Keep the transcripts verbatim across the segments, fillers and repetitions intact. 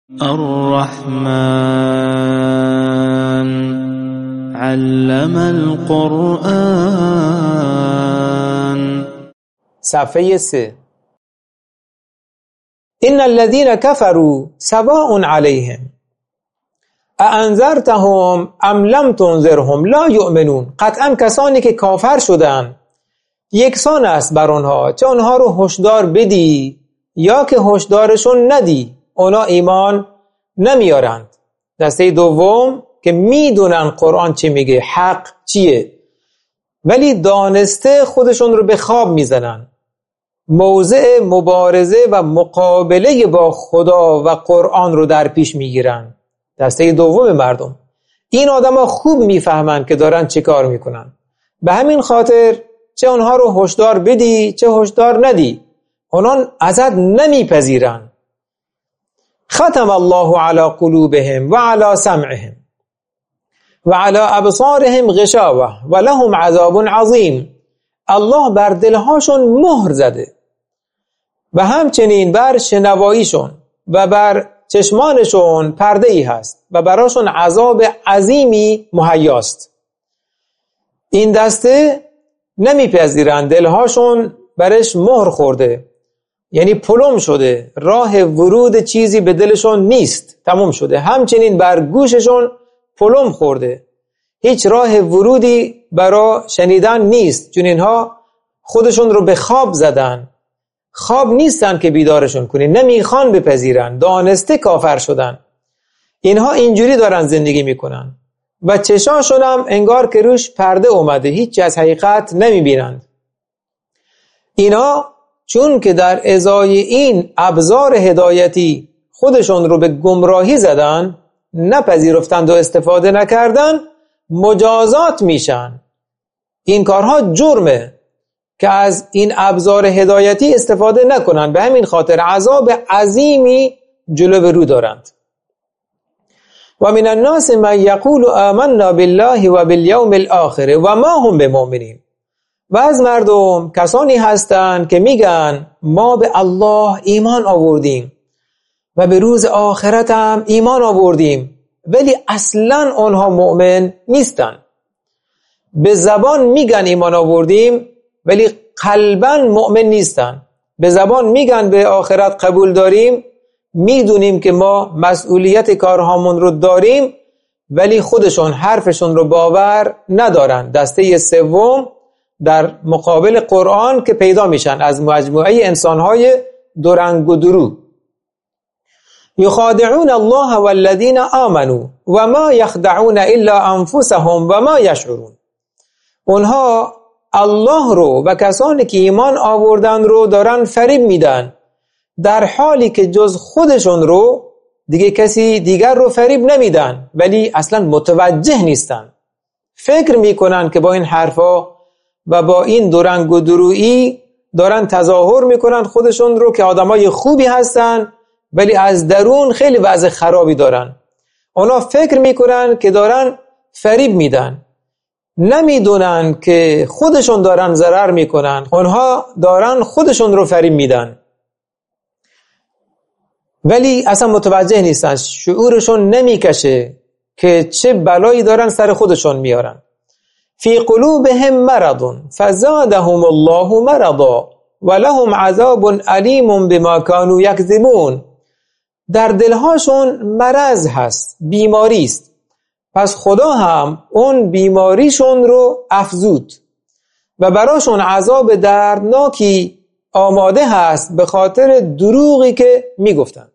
الرحمن علم القرآن. صفحه سه. ان الذين كفروا سواء عليهم اانذرتهم ام لم تنذرهم لا یؤمنون. قطعا کسانی که کافر شدن یکسان است بر آنها، چه آنها رو هشدار بدی یا که هشدارشون ندی، اونا ایمان نمیارند. دسته دوم که میدونن قرآن چی میگه، حق چیه، ولی دانسته خودشون رو به خواب میزنن، موضع مبارزه و مقابله با خدا و قرآن رو در پیش میگیرن. دسته دوم مردم این آدما خوب میفهمن که دارن چی کار میکنن، به همین خاطر چه اونها رو هشدار بدی چه هشدار ندی اونان ازت نمیپذیرن. ختم الله علی قلوبهم و علی سمعهم و علی ابصارهم غشاوه و لهم عذاب عظیم. الله بر دلهاشون مهر زده و همچنین بر شنواییشون و بر چشمانشون پرده ای هست و براشون عذاب عظیمی مهیاست. این دسته نمیپذیرن، دلهاشون برش مهر خورده، یعنی پلم شده، راه ورود چیزی به دلشون نیست، تموم شده. همچنین بر گوششون پلم خورده، هیچ راه ورودی برای شنیدن نیست، چون اینها خودشون رو به خواب زدن. خواب نیستن که بیدارشون کنی، نمیخوان بپذیرن، دانسته کافر شدن. اینها اینجوری دارن زندگی میکنن و چشاشون هم انگار که روش پرده اومده، هیچ از حقیقت نمیبینند. اینا چون که در ازای این ابزار هدایتی خودشون رو به گمراهی زدن، نپذیرفتند و استفاده نکردن، مجازات میشن. این کارها جرمه که از این ابزار هدایتی استفاده نکنن، به همین خاطر عذاب عظیمی جلو رو دارند. و من الناس من یقول آمنا بالله و بالیوم الاخر و ما هم بمؤمنین. و از مردم کسانی هستند که میگن ما به الله ایمان آوردیم و به روز آخرت هم ایمان آوردیم، ولی اصلا آنها مؤمن نیستن. به زبان میگن ایمان آوردیم ولی قلبا مؤمن نیستن. به زبان میگن به آخرت قبول داریم، میدونیم که ما مسئولیت کارهامون رو داریم، ولی خودشون حرفشون رو باور ندارن. دسته سوم در مقابل قرآن که پیدا میشن از مجموعه انسانهای دورنگ و درو. یخادعون الله والذین آمنوا و ما یخدعون الا انفسهم و ما یشعرون. اونها الله رو و کسانی که ایمان آوردن رو دارن فریب میدن، در حالی که جز خودشون رو دیگه کسی دیگر رو فریب نمیدن، ولی اصلا متوجه نیستن. فکر میکنن که با این حرفا و با این دورنگ و درویی دارن تظاهر میکنن خودشون رو که آدمای خوبی هستن، ولی از درون خیلی وضع خرابی دارن. اونا فکر میکنن که دارن فریب میدن، نمیدونن که خودشون دارن ضرر میکنن، اونها دارن خودشون رو فریب میدن، ولی اصلا متوجه نیستن، شعورشون نمیکشه که چه بلایی دارن سر خودشون میارن. فی قلوبهم مرض فزادهم الله مرضا و لهم عذاب علیم بما كانوا یکذبون. در دلهاشون مرض هست، بیماری است، پس خدا هم اون بیماریشون رو افزود و براشون عذاب دردناکی آماده هست به خاطر دروغی که میگفتند.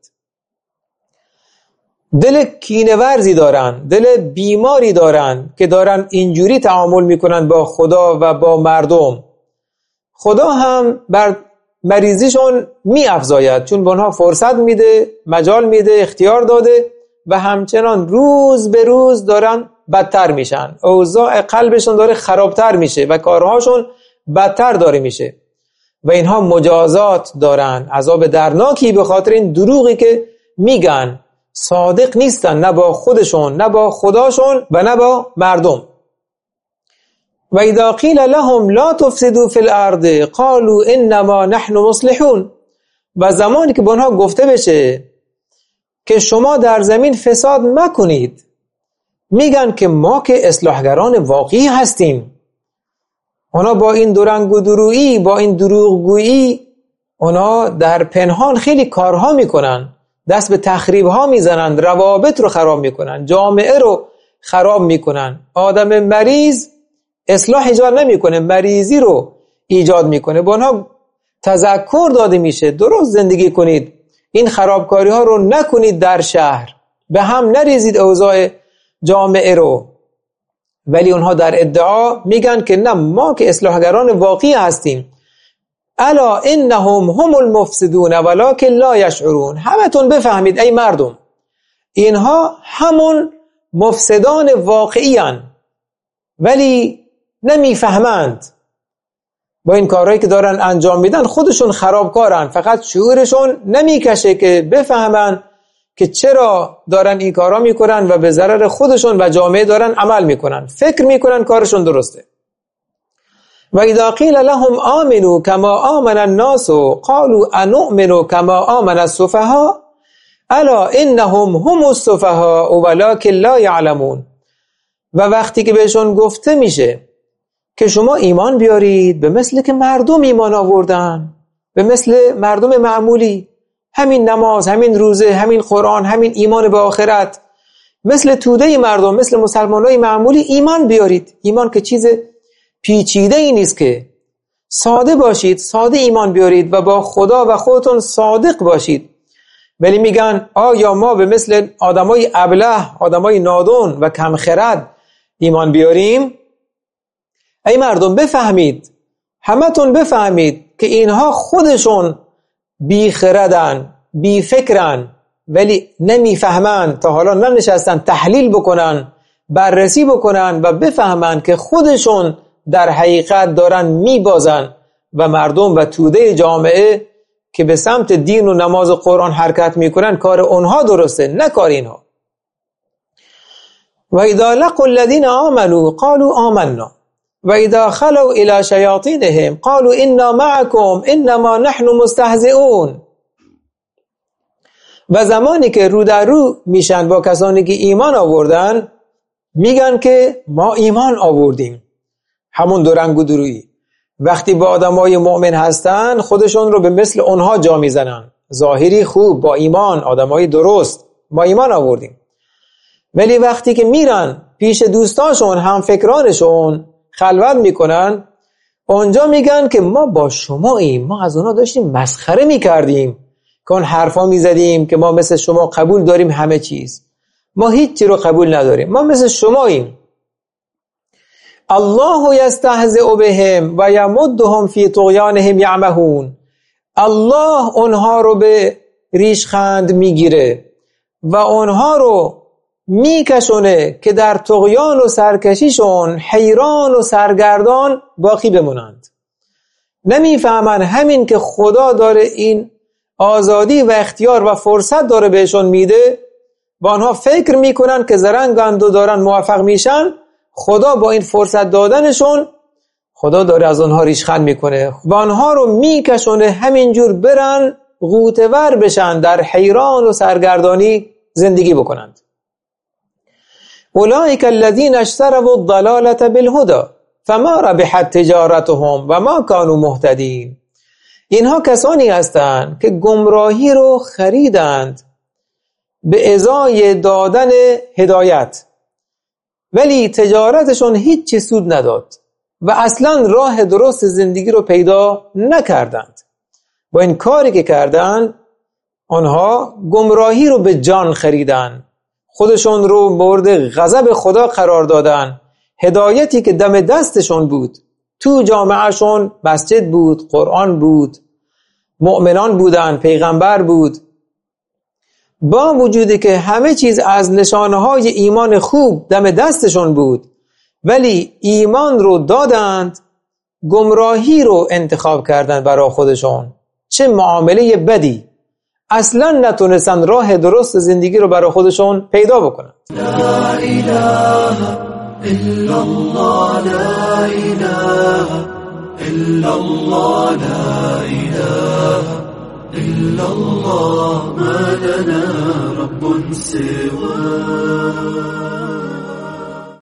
دل کینه ورزی دارن، دل بیماری دارن که دارن اینجوری تعامل میکنن با خدا و با مردم. خدا هم بر مریضیشون می افزاید، چون به اونها فرصت میده، مجال میده، اختیار داده و همچنان روز به روز دارن بدتر میشن. اوضاع قلبشون داره خرابتر میشه و کارهاشون بدتر داره میشه و اینها مجازات دارن، عذاب درناکی به خاطر این دروغی که میگن. صادق نیستن، نه با خودشون، نه با خداشون و نه با مردم. و اذا قیل لهم لا تفسدوا فی الارض قالوا انما نحن مصلحون. و زمانی که به اونها گفته بشه که شما در زمین فساد مکنید. میگن که ما که اصلاحگران واقعی هستیم. اونا با این درنگ و درویی، با این دروغگویی، اونا در پنهان خیلی کارها میکنن، دست به تخریب ها میزنن، روابط رو خراب میکنن، جامعه رو خراب میکنن. آدم مریض اصلاح ایجاد نمیکنه، مریضی رو ایجاد میکنه. با اونها تذکر داده میشه درست زندگی کنید، این خرابکاری ها رو نکنید، در شهر به هم نریزید اوضاع جامعه رو. ولی اونها در ادعا میگن که نه، ما که اصلاحگران واقعی هستیم. الا انهم هم المفسدون ولکن لا یشعرون. همتون بفهمید ای مردم، اینها همون مفسدان واقعی هستند ولی نمیفهمند. با این کارهایی که دارن انجام میدن خودشون خرابکارن، فقط شعورشون نمیکشه که بفهمن که چرا دارن این کارا میکنن و به ضرر خودشون و جامعه دارن عمل میکنن. فکر میکنن کارشون درسته. و اذا قیل لهم آمنوا کما آمن الناس قالوا انؤمن کما آمن السفهاء الا انهم هم السفهاء ولکن لا یعلمون. و وقتی که بهشون گفته میشه که شما ایمان بیارید به مثل که مردم ایمان آوردن، به مثل مردم معمولی، همین نماز، همین روزه، همین قرآن، همین ایمان به آخرت، مثل توده مردم، مثل مسلمانای معمولی ایمان بیارید. ایمان که چیز پیچیده ای نیست، که ساده باشید، ساده ایمان بیارید و با خدا و خودتون صادق باشید. ولی میگن آیا ما به مثل آدمای ابله، آدمای نادون و کم خرد ایمان بیاریم؟ ای مردم بفهمید، همتون بفهمید که اینها خودشون بی خردن، بی فکرن، ولی نمیفهمن. تا حالا ننشستن تحلیل بکنن، بررسی بکنن و بفهمن که خودشون در حقیقت دارن میبازن و مردم و توده جامعه که به سمت دین و نماز و قرآن حرکت میکنن کار اونها درسته، نه کار اینها. و اذا لقوا الذين آمنوا قالوا آمنا و اذا خلوا الى شیاطینهم قالوا انا معكم انما نحن مستهزئون. و زمانی که رو در رو میشن با کسانی که ایمان آوردن، میگن که ما ایمان آوردیم، همون دورنگ و درویی. وقتی با آدمای مؤمن هستن خودشون رو به مثل اونها جا میزنن، ظاهری خوب، با ایمان، آدمای درست، ما ایمان آوردیم. ولی وقتی که میرن پیش دوستاشون، هم فکرانشون خلوت میکنن، اونجا میگن که ما با شما ایم، ما از اونا داشتیم مسخره میکردیم که اون حرفا میزدیم که ما مثل شما قبول داریم همه چیز، ما هیچی رو قبول نداریم، ما مثل شما ایم. الله یستهزئ بهم و یمدهم فی طغیانهم یعمهون. الله اونها رو به ریشخند میگیره و اونها رو میکشونه که در طغیان و سرکشیشون حیران و سرگردان باقی بمونند. نمیفهمن همین که خدا داره این آزادی و اختیار و فرصت داره بهشون میده و آنها فکر میکنن که زرنگند و دارن موفق میشن. خدا با این فرصت دادنشون، خدا داره از آنها ریشخند میکنه و آنها رو میکشونه همینجور برن غوطه‌ور بشن، در حیران و سرگردانی زندگی بکنند. اولئک الذین اشتروا الضلالة بالهدى فما ربحت تجارتهم و ما كانوا مهتدین. اینها کسانی هستند که گمراهی رو خریدند به ازای دادن هدایت، ولی تجارتشون هیچ سود نداد و اصلا راه درست زندگی رو پیدا نکردند. با این کاری که کردند آنها گمراهی رو به جان خریدن، خودشون رو مورد غضب خدا قرار دادن. هدایتی که دم دستشون بود، تو جامعهشون مسجد بود، قرآن بود، مؤمنان بودن، پیغمبر بود، با وجودی که همه چیز از نشانه‌های ایمان خوب دم دستشون بود، ولی ایمان رو دادند، گمراهی رو انتخاب کردند برای خودشون. چه معامله بدی! اصلا نتونستن راه درست زندگی رو برای خودشون پیدا بکنن. لا اله الا الله، لا اله الا الله، لا اله إلا الله ما لنا رب سواه